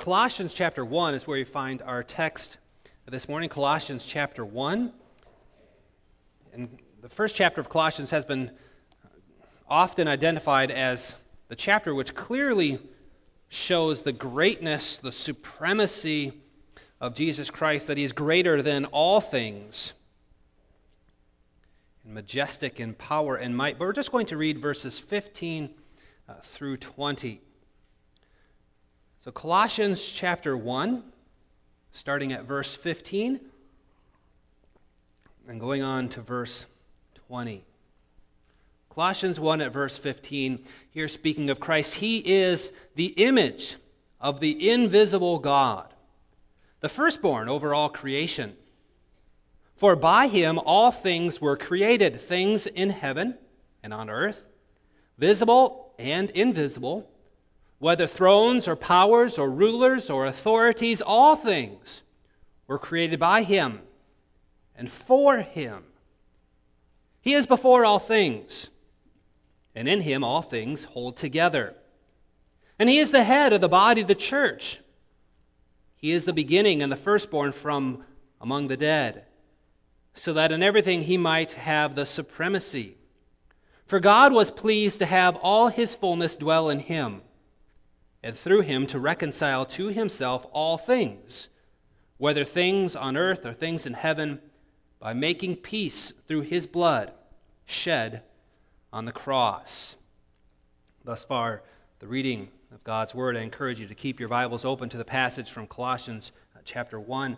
Colossians chapter 1 is where we find our text this morning, Colossians chapter 1. And the first chapter of Colossians has been often identified as the chapter which clearly shows the greatness, the supremacy of Jesus Christ, that he is greater than all things, and majestic in power and might. But we're just going to read verses 15 through 20. So Colossians chapter 1, starting at verse 15, and going on to verse 20. Colossians 1 at verse 15, here speaking of Christ, he is the image of the invisible God, the firstborn over all creation. For by him all things were created, things in heaven and on earth, visible and invisible, whether thrones or powers or rulers or authorities, all things were created by him and for him. He is before all things, and in him all things hold together. And he is the head of the body, the church. He is the beginning and the firstborn from among the dead, so that in everything he might have the supremacy. For God was pleased to have all his fullness dwell in him, and through him to reconcile to himself all things, whether things on earth or things in heaven, by making peace through his blood shed on the cross. Thus far, the reading of God's Word. I encourage you to keep your Bibles open to the passage from Colossians chapter 1.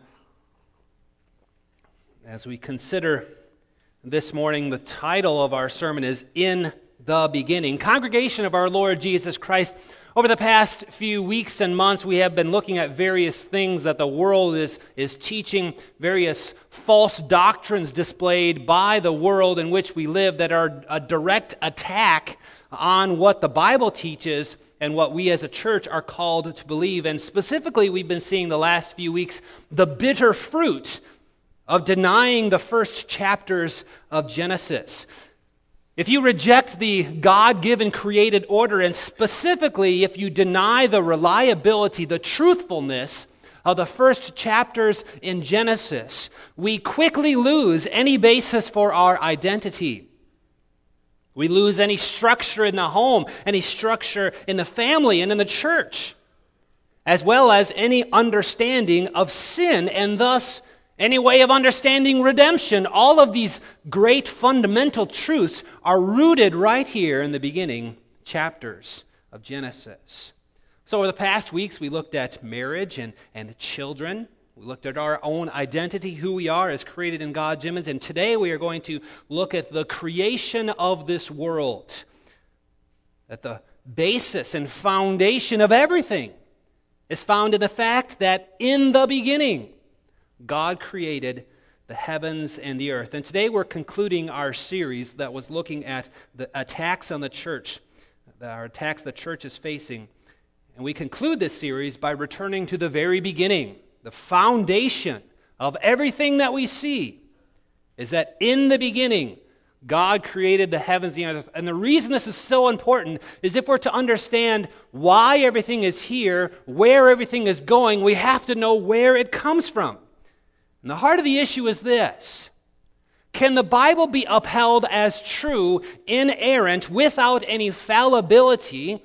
As we consider this morning, the title of our sermon is In the Beginning. Congregation of our Lord Jesus Christ, over the past few weeks and months, we have been looking at various things that the world is teaching, various false doctrines displayed by the world in which we live that are a direct attack on what the Bible teaches and what we as a church are called to believe. And specifically, we've been seeing the last few weeks the bitter fruit of denying the first chapters of Genesis. If you reject the God-given created order, and specifically if you deny the reliability, the truthfulness of the first chapters in Genesis, we quickly lose any basis for our identity. We lose any structure in the home, any structure in the family and in the church, as well as any understanding of sin, and thus any way of understanding redemption. All of these great fundamental truths are rooted right here in the beginning chapters of Genesis. So over the past weeks, we looked at marriage and children. We looked at our own identity, who we are as created in God's image. And today we are going to look at the creation of this world, at the basis and foundation of everything is found in the fact that in the beginning, God created the heavens and the earth. And today we're concluding our series that was looking at the attacks on the church, our attacks the church is facing. And we conclude this series by returning to the very beginning. The foundation of everything that we see is that in the beginning, God created the heavens and the earth. And the reason this is so important is if we're to understand why everything is here, where everything is going, we have to know where it comes from. And the heart of the issue is this: can the Bible be upheld as true, inerrant, without any fallibility?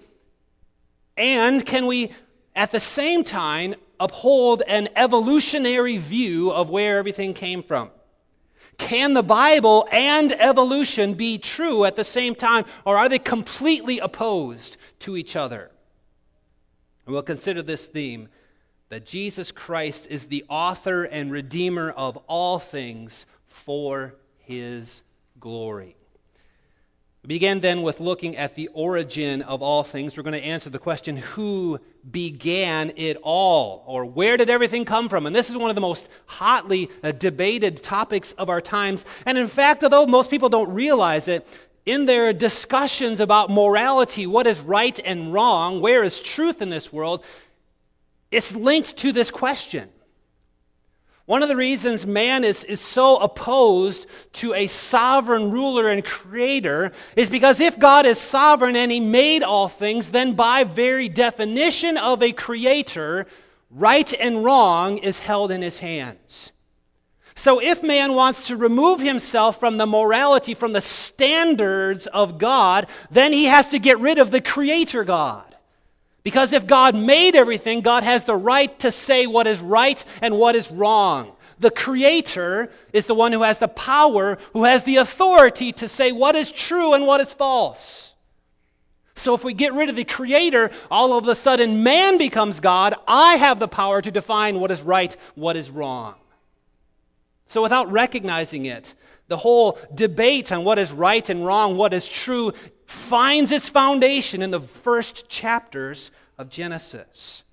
And can we, at the same time, uphold an evolutionary view of where everything came from? Can the Bible and evolution be true at the same time, or are they completely opposed to each other? And we'll consider this theme, that Jesus Christ is the author and redeemer of all things for his glory. We begin then with looking at the origin of all things. We're going to answer the question, who began it all? Or where did everything come from? And this is one of the most hotly debated topics of our times. And in fact, although most people don't realize it, in their discussions about morality, what is right and wrong, where is truth in this world, it's linked to this question. One of the reasons man is so opposed to a sovereign ruler and creator is because if God is sovereign and he made all things, then by very definition of a creator, Right and wrong is held in his hands. So if man wants to remove himself from the morality, from the standards of God, then he has to get rid of the Creator God. Because if God made everything, God has the right to say what is right and what is wrong. The Creator is the one who has the power, who has the authority to say what is true and what is false. So if we get rid of the Creator, all of a sudden man becomes God. I have the power to define what is right, what is wrong. So without recognizing it, the whole debate on what is right and wrong, what is true, finds its foundation in the first chapters of Genesis.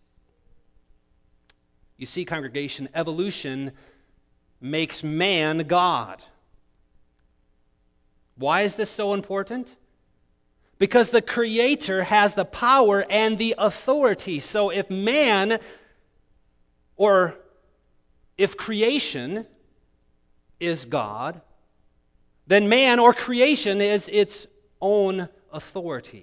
You see, congregation, evolution makes man God. Why is this so important? Because the Creator has the power and the authority. So if man, or if creation is God, then man or creation is its own authority.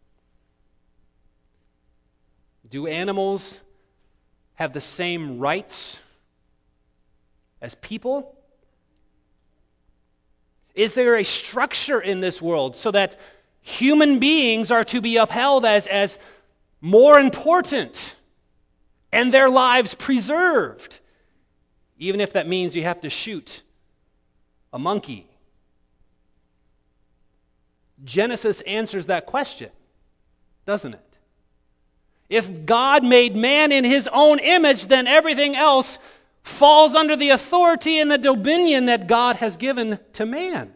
Do animals have the same rights as people? Is there a structure in this world so that human beings are to be upheld as more important and their lives preserved, even if that means you have to shoot a monkey? Genesis answers that question, doesn't it? If God made man in his own image, then everything else falls under the authority and the dominion that God has given to man.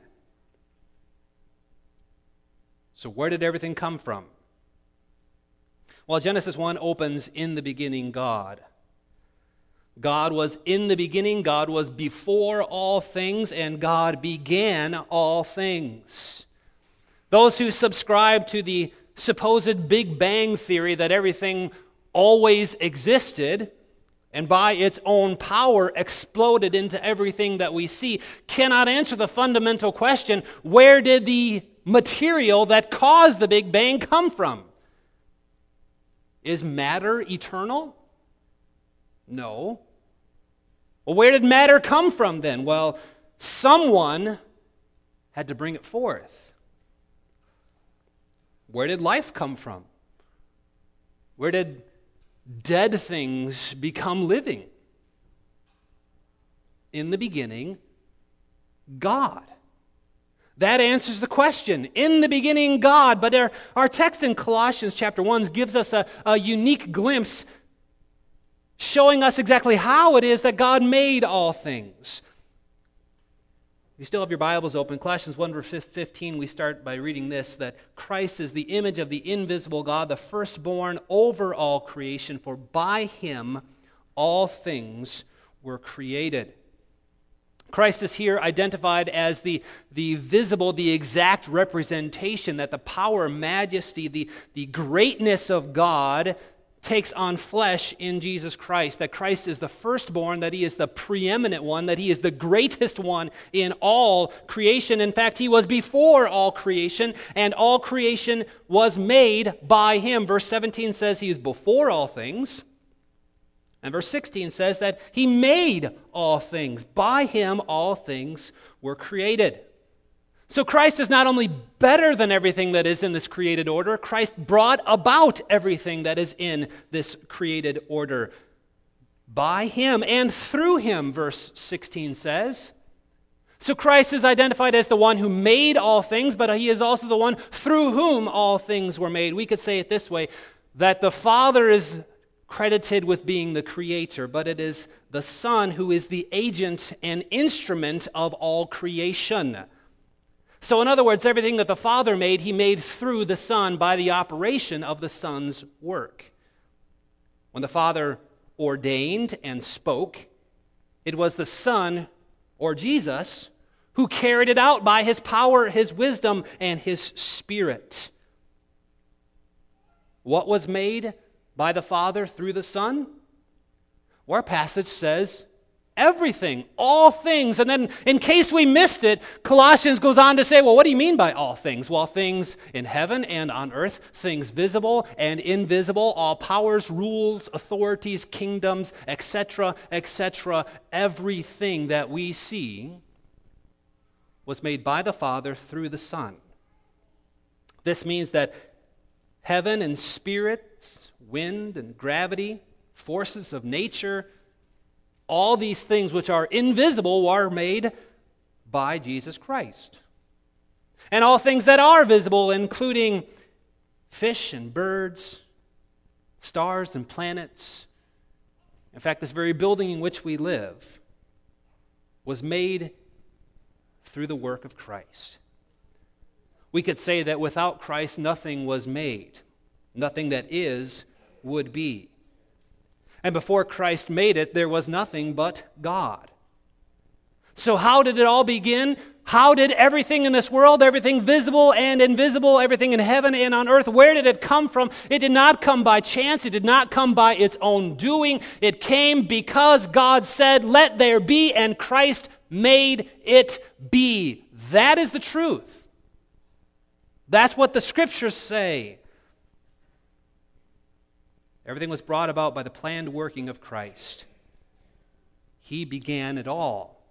So where did everything come from? Well, Genesis 1 opens, "In the beginning, God." God was in the beginning, God was before all things, and God began all things. Those who subscribe to the supposed Big Bang theory that everything always existed and by its own power exploded into everything that we see cannot answer the fundamental question, where did the material that caused the Big Bang come from? Is matter eternal? No. Well, where did matter come from then? Well, someone had to bring it forth. Where did life come from? Where did dead things become living? In the beginning, God. That answers the question. In the beginning, God. But our text in Colossians chapter 1 gives us a unique glimpse showing us exactly how it is that God made all things. You still have your Bibles open. Colossians 1 verse 15, we start by reading this, that Christ is the image of the invisible God, the firstborn over all creation, for by him all things were created. Christ is here identified as the visible, the exact representation that the power, majesty, the greatness of God takes on flesh in Jesus Christ, that Christ is the firstborn, that he is the preeminent one, that he is the greatest one in all creation. In fact, he was before all creation, and all creation was made by him. Verse 17 says he is before all things, and verse 16 says that he made all things. By him all things were created. So Christ is not only better than everything that is in this created order, Christ brought about everything that is in this created order. By him and through him, verse 16 says. So Christ is identified as the one who made all things, but he is also the one through whom all things were made. We could say it this way, that the Father is credited with being the creator, but it is the Son who is the agent and instrument of all creation. So in other words, everything that the Father made, he made through the Son by the operation of the Son's work. When the Father ordained and spoke, it was the Son, or Jesus, who carried it out by his power, his wisdom, and his Spirit. What was made by the Father through the Son? Well, our passage says Everything, all things. And then in case we missed it, Colossians goes on to say, well, what do you mean by all things? Well, things in heaven and on earth, things visible and invisible, all powers, rules, authorities, kingdoms, etc., etc. Everything that we see was made by the Father through the Son. This means that heaven and spirits, wind and gravity, forces of nature, all these things which are invisible are made by Jesus Christ. And all things that are visible, including fish and birds, stars and planets. In fact, this very building in which we live was made through the work of Christ. We could say that without Christ, nothing was made. Nothing that is would be. And before Christ made it, there was nothing but God. So how did it all begin? How did everything in this world, everything visible and invisible, everything in heaven and on earth, where did it come from? It did not come by chance. It did not come by its own doing. It came because God said, "Let there be," and Christ made it be. That is the truth. That's what the Scriptures say. Everything was brought about by the planned working of Christ. He began it all.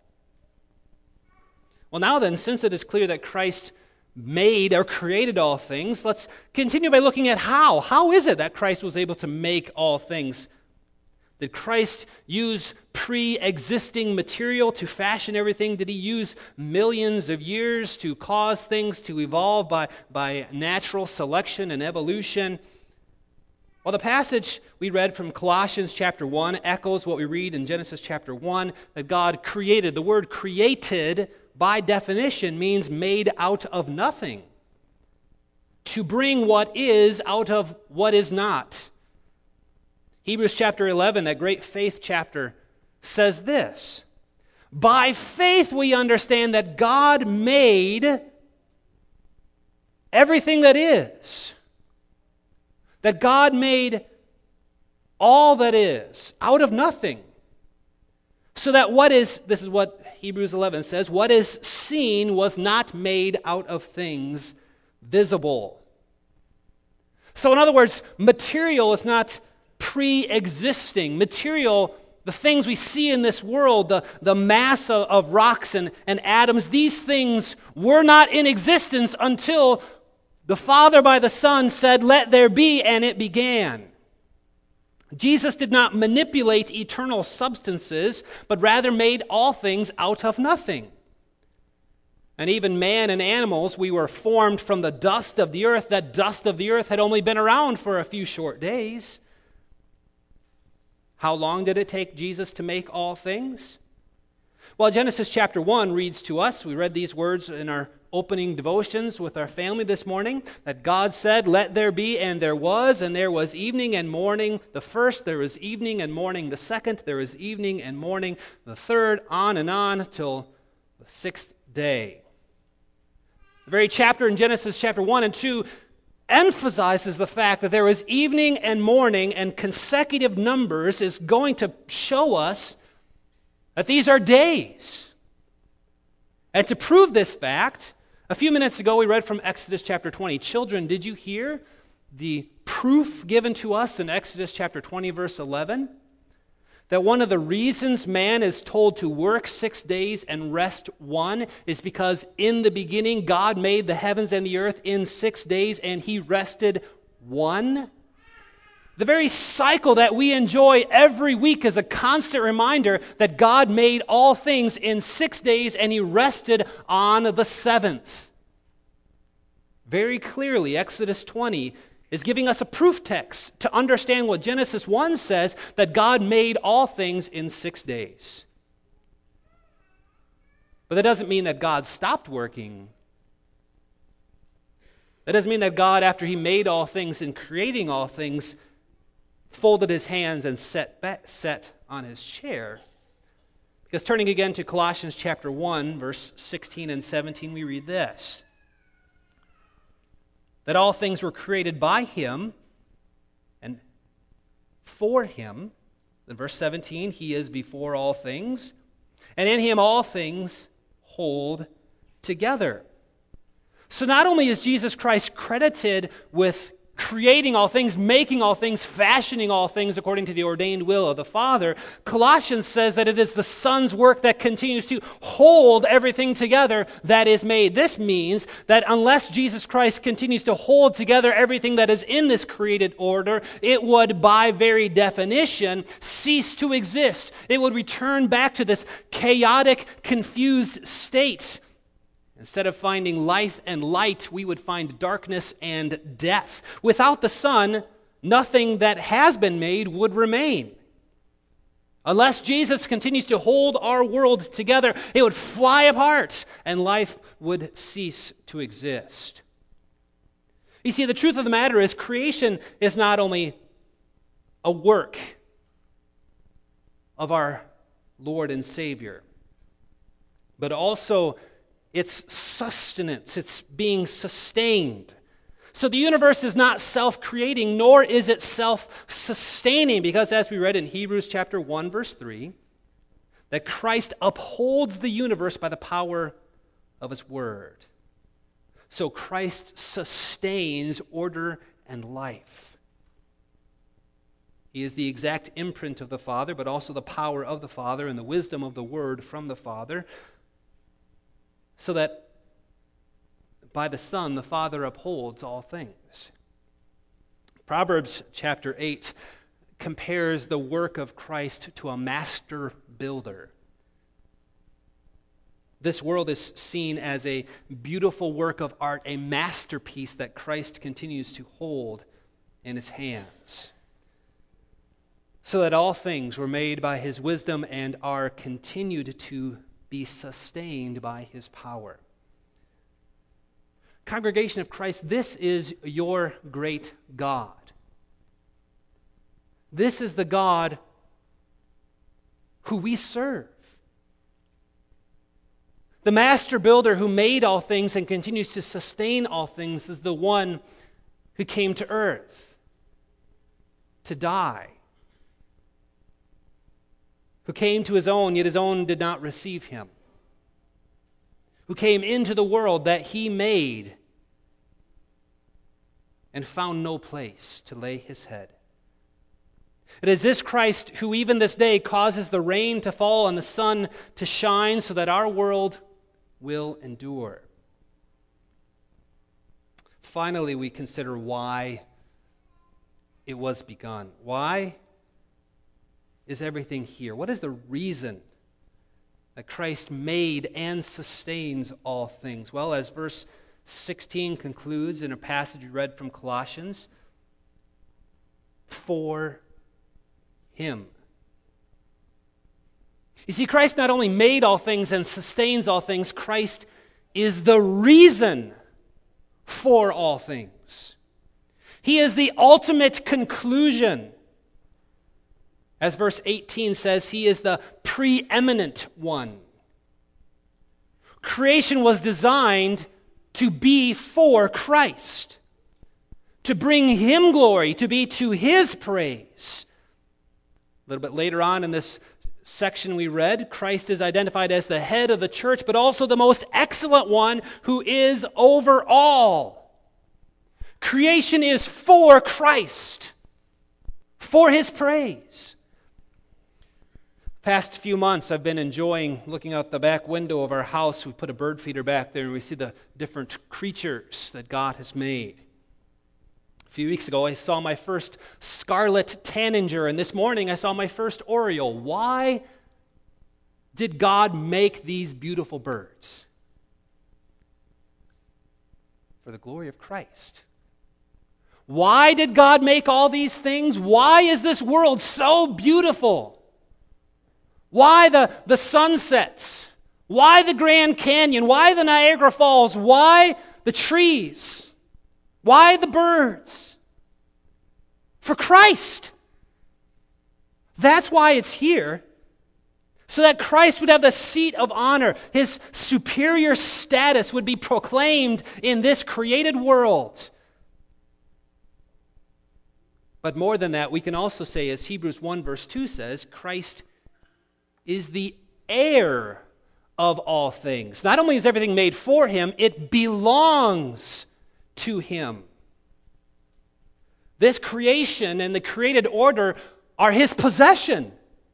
Well, now then, since it is clear that Christ made or created all things, let's continue by looking at how. How is it that Christ was able to make all things? Did Christ use pre-existing material to fashion everything? Did he use millions of years to cause things to evolve by natural selection and evolution? Well, the passage we read from Colossians chapter 1 echoes what we read in Genesis chapter 1, that God created. The word created, by definition, means made out of nothing. To bring what is out of what is not. Hebrews chapter 11, that great faith chapter, says this: by faith we understand that God made everything that is. That God made all that is out of nothing. So that what is, this is what Hebrews 11 says, what is seen was not made out of things visible. So in other words, material is not pre-existing. Material, the things we see in this world, the mass of rocks and atoms, these things were not in existence until the Father by the Son said, "Let there be," and it began. Jesus did not manipulate eternal substances, but rather made all things out of nothing. And even man and animals, we were formed from the dust of the earth. That dust of the earth had only been around for a few short days. How long did it take Jesus to make all things? Well, Genesis chapter 1 reads to us, we read these words in our opening devotions with our family this morning, that God said, "Let there be," and there was evening and morning. The first, there was evening and morning. The second, there was evening and morning. The third, on and on till the sixth day. The very chapter in Genesis chapter 1 and 2 emphasizes the fact that there is evening and morning, and consecutive numbers is going to show us that these are days. And to prove this fact, a few minutes ago we read from Exodus chapter 20. Children, did you hear the proof given to us in Exodus chapter 20, verse 11? That one of the reasons man is told to work 6 days and rest one is because in the beginning God made the heavens and the earth in 6 days and he rested one. The very cycle that we enjoy every week is a constant reminder that God made all things in 6 days and he rested on the seventh. Very clearly, Exodus 20 is giving us a proof text to understand what Genesis 1 says, that God made all things in 6 days. But that doesn't mean that God stopped working. That doesn't mean that God, after he made all things and creating all things, folded his hands and sat on his chair. Because turning again to Colossians chapter 1, verse 16 and 17, we read this: that all things were created by him and for him. In verse 17, he is before all things, and in him all things hold together. So not only is Jesus Christ credited with creating all things, making all things, fashioning all things according to the ordained will of the Father, Colossians says that it is the Son's work that continues to hold everything together that is made. This means that unless Jesus Christ continues to hold together everything that is in this created order, it would, by very definition, cease to exist. It would return back to this chaotic, confused state. Instead of finding life and light, we would find darkness and death. Without the Son, nothing that has been made would remain. Unless Jesus continues to hold our world together, it would fly apart and life would cease to exist. You see, the truth of the matter is creation is not only a work of our Lord and Savior, but also it's sustenance. It's being sustained. So the universe is not self-creating, nor is it self-sustaining, because as we read in Hebrews chapter 1, verse 3, that Christ upholds the universe by the power of his word. So Christ sustains order and life. He is the exact imprint of the Father, but also the power of the Father and the wisdom of the word from the Father, so that by the Son, the Father upholds all things. Proverbs chapter 8 compares the work of Christ to a master builder. This world is seen as a beautiful work of art, a masterpiece that Christ continues to hold in his hands, so that all things were made by his wisdom and are continued to be sustained by his power. Congregation of Christ, this is your great God. This is the God who we serve. The master builder who made all things and continues to sustain all things is the one who came to earth to die, who came to his own, yet his own did not receive him, who came into the world that he made and found no place to lay his head. It is this Christ who even this day causes the rain to fall and the sun to shine so that our world will endure. Finally, we consider why it was begun. Why is everything here? What is the reason that Christ made and sustains all things? Well, as verse 16 concludes in a passage we read from Colossians, for him. You see, Christ not only made all things and sustains all things, Christ is the reason for all things. He is the ultimate conclusion. As verse 18 says, he is the preeminent one. Creation was designed to be for Christ, to bring him glory, to be to his praise. A little bit later on in this section we read, Christ is identified as the head of the church, but also the most excellent one who is over all. Creation is for Christ, for his praise. Past few months, I've been enjoying looking out the back window of our house. We put a bird feeder back there, and we see the different creatures that God has made. A few weeks ago, I saw my first scarlet tanager, and this morning I saw my first oriole. Why did God make these beautiful birds? For the glory of Christ. Why did God make all these things? Why is this world so beautiful? Why the sunsets? Why the Grand Canyon? Why the Niagara Falls? Why the trees? Why the birds? For Christ. That's why it's here. So that Christ would have the seat of honor. His superior status would be proclaimed in this created world. But more than that, we can also say, as Hebrews 1 verse 2 says, Christ is the heir of all things. Not only is everything made for him, it belongs to him. This creation and the created order are his possession.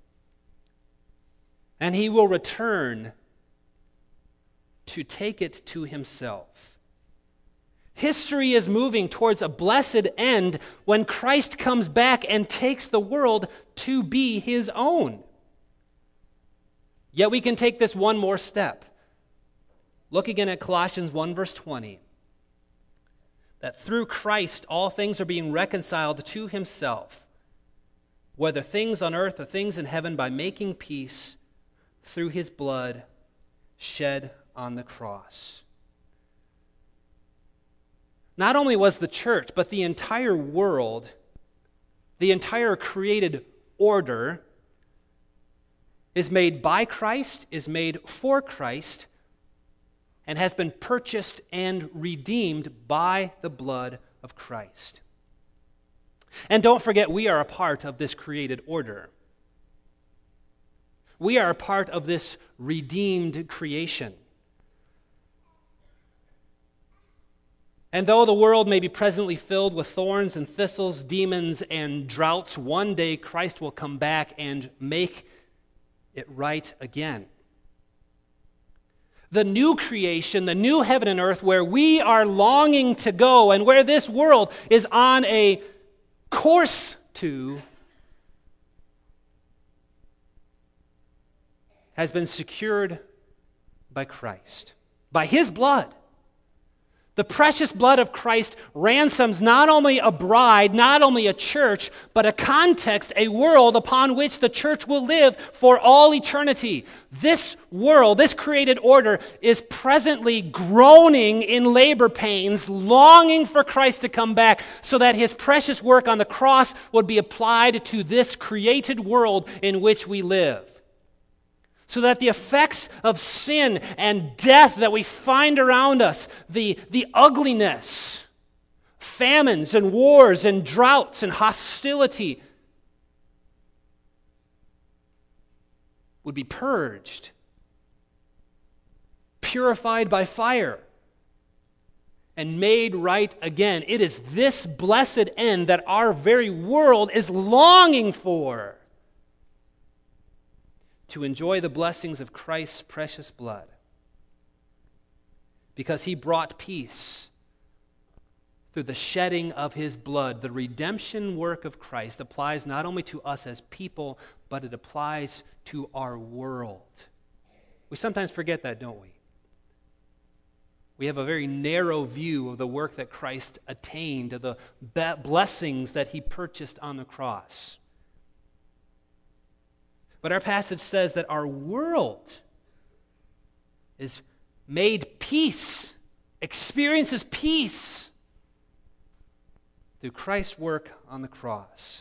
And he will return to take it to himself. History is moving towards a blessed end when Christ comes back and takes the world to be his own. Yet we can take this one more step. Look again at Colossians 1 verse 20. That through Christ all things are being reconciled to himself, whether things on earth or things in heaven, by making peace through his blood shed on the cross. Not only was the church, but the entire world, the entire created order, is made by Christ, is made for Christ, and has been purchased and redeemed by the blood of Christ. And don't forget, we are a part of this created order. We are a part of this redeemed creation. And though the world may be presently filled with thorns and thistles, demons and droughts, one day Christ will come back and make it right again. The new creation, the new heaven and earth, where we are longing to go and where this world is on a course to, has been secured by Christ, by his blood. The precious blood of Christ ransoms not only a bride, not only a church, but a context, a world upon which the church will live for all eternity. This world, this created order, is presently groaning in labor pains, longing for Christ to come back so that his precious work on the cross would be applied to this created world in which we live. So that the effects of sin and death that we find around us, the ugliness, famines and wars and droughts and hostility, would be purged, purified by fire, and made right again. It is this blessed end that our very world is longing for, to enjoy the blessings of Christ's precious blood. Because he brought peace through the shedding of his blood. The redemption work of Christ applies not only to us as people, but it applies to our world. We sometimes forget that, don't we? We have a very narrow view of the work that Christ attained, of the blessings that he purchased on the cross. But our passage says that our world is made peace, experiences peace through Christ's work on the cross.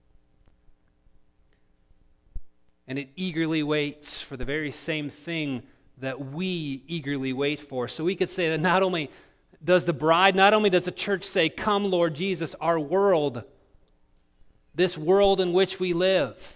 And it eagerly waits for the very same thing that we eagerly wait for. So we could say that not only does the church say, "Come, Lord Jesus," our world, this world in which we live,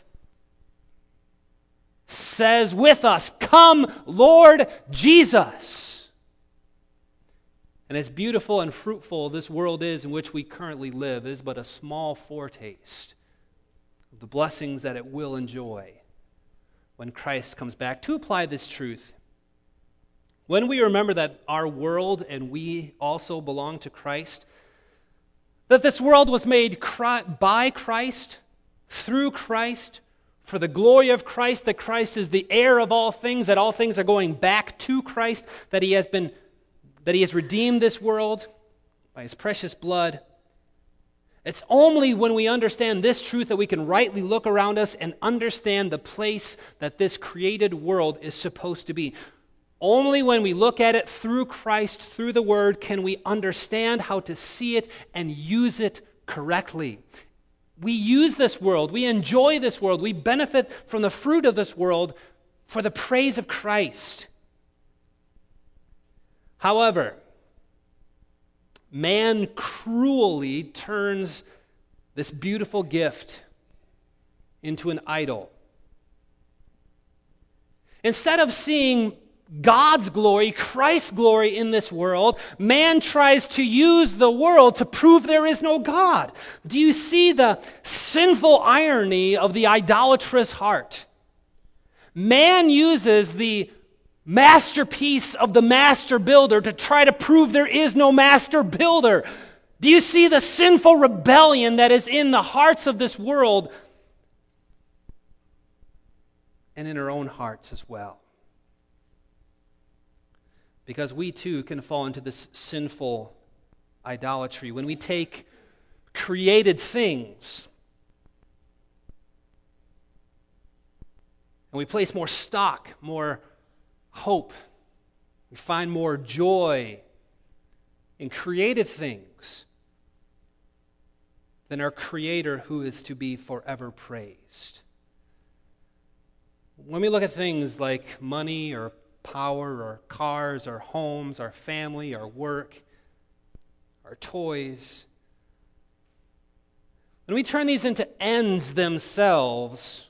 says with us, "Come, Lord Jesus." And as beautiful and fruitful this world is in which we currently live, is but a small foretaste of the blessings that it will enjoy when Christ comes back. To apply this truth, when we remember that our world and we also belong to Christ, that this world was made by Christ, through Christ, for the glory of Christ, that Christ is the heir of all things, that all things are going back to Christ, that he has redeemed this world by his precious blood. It's only when we understand this truth that we can rightly look around us and understand the place that this created world is supposed to be. Only when we look at it through Christ, through the Word, can we understand how to see it and use it correctly. We use this world, we enjoy this world, we benefit from the fruit of this world for the praise of Christ. However, man cruelly turns this beautiful gift into an idol. Instead of seeing God's glory, Christ's glory in this world, man tries to use the world to prove there is no God. Do you see the sinful irony of the idolatrous heart? Man uses the masterpiece of the master builder to try to prove there is no master builder. Do you see the sinful rebellion that is in the hearts of this world and in our own hearts as well? Because we too can fall into this sinful idolatry when we take created things and we place more stock, more hope, we find more joy in created things than our Creator, who is to be forever praised. When we look at things like money or power or cars or homes, our family, our work, our toys, when we turn these into ends themselves,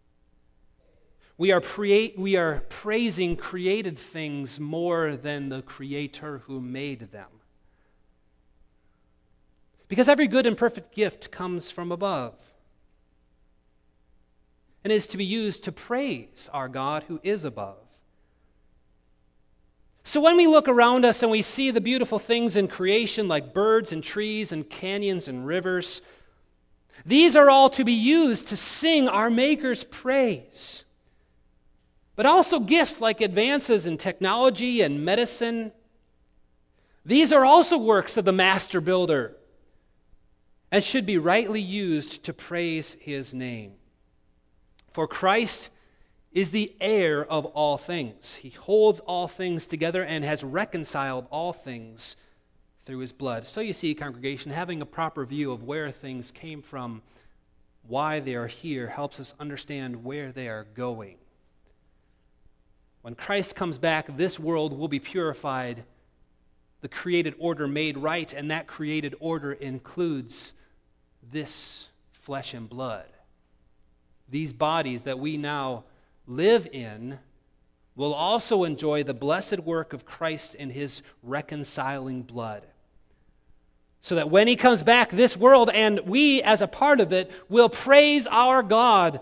we are praising created things more than the Creator who made them. Because every good and perfect gift comes from above and is to be used to praise our God who is above. So when we look around us and we see the beautiful things in creation like birds and trees and canyons and rivers, these are all to be used to sing our Maker's praise. But also gifts like advances in technology and medicine, these are also works of the master builder and should be rightly used to praise his name. For Christ is the heir of all things. He holds all things together and has reconciled all things through his blood. So you see, congregation, having a proper view of where things came from, why they are here, helps us understand where they are going. When Christ comes back, this world will be purified, the created order made right, and that created order includes this flesh and blood. These bodies that we now live in will also enjoy the blessed work of Christ in his reconciling blood. So that when he comes back, this world and we as a part of it will praise our God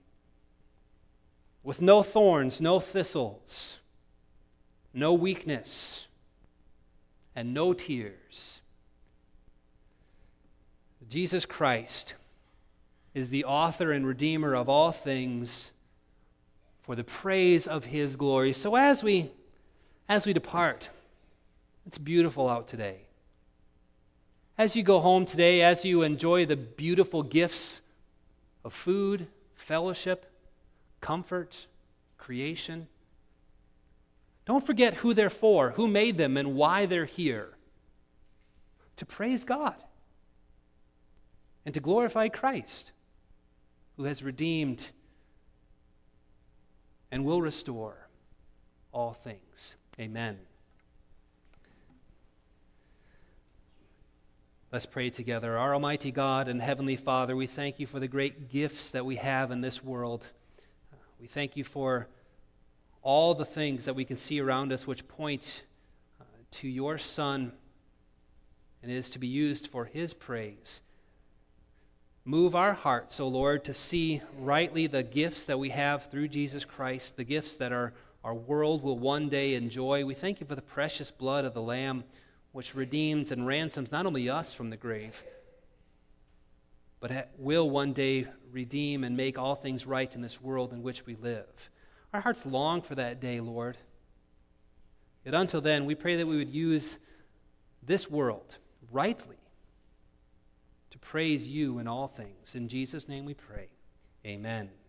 with no thorns, no thistles, no weakness, and no tears. Jesus Christ is the author and redeemer of all things for the praise of his glory. So as we depart, it's beautiful out today. As you go home today, as you enjoy the beautiful gifts of food, fellowship, comfort, creation, don't forget who they're for, who made them, and why they're here. To praise God and to glorify Christ, who has redeemed and will restore all things. Amen. Let's pray together. Our Almighty God and Heavenly Father, we thank you for the great gifts that we have in this world. We thank you for all the things that we can see around us which point to your Son and is to be used for his praise. Move our hearts, O Lord, to see rightly the gifts that we have through Jesus Christ, the gifts that our world will one day enjoy. We thank you for the precious blood of the Lamb, which redeems and ransoms not only us from the grave, but will one day redeem and make all things right in this world in which we live. Our hearts long for that day, Lord. Yet until then, we pray that we would use this world rightly to praise you in all things. In Jesus' name we pray. Amen.